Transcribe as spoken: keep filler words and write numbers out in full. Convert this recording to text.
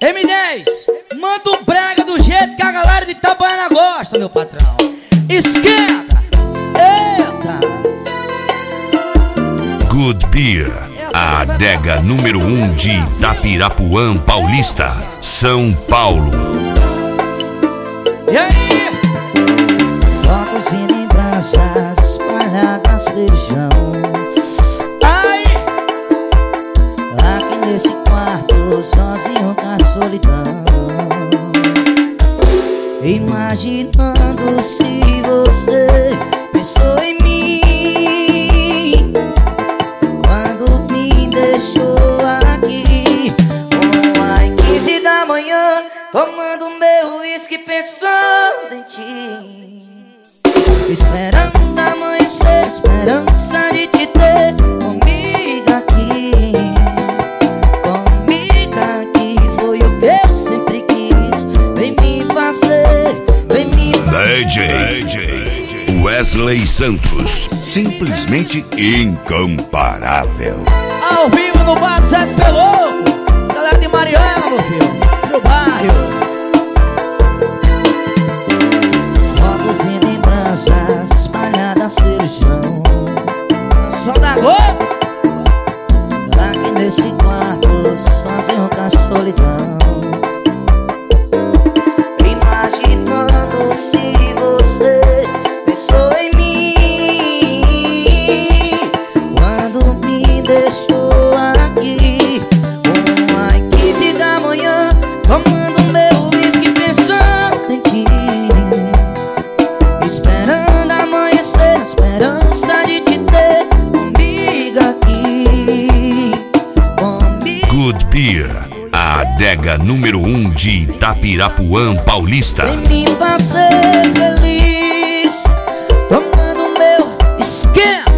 M dez, manda o brega do jeito que a galera de Itabaiana gosta, meu patrão. Esquenta, eita. Good Beer, a adega número um de Itapirapuã Paulista, São Paulo. E aí? Focos e lembranças espalhadas feijão. Ai! Aqui nesse quarto, sozinho na solidão, imaginando se você pensou em mim quando me deixou aqui. Uma quinze da manhã, tomando meu uísque pensando em ti, esperando amanhecer, esperança de te ter comigo aqui. Comigo aqui foi o que eu sempre quis. Vem me fazer, vem me fazer. D J Wesley Santos, simplesmente incomparável. Ao vivo no bar Zé Pelouco, galera de Mariana, meu filho, no bairro. Fogos e lembranças espalhadas pelo chão. Som da Globo. Aqui nesse quarto, sozinho com a solidão, imaginando se você pensou em mim quando me deixou aqui. Uma quinze da manhã, tomando meu uísque pensando em ti, esperando amanhecer, esperança de te ter comigo aqui. Comigo. Good Beer, a adega número um de Itapirapuã Paulista. Vem me fazer feliz, tomando meu esquema.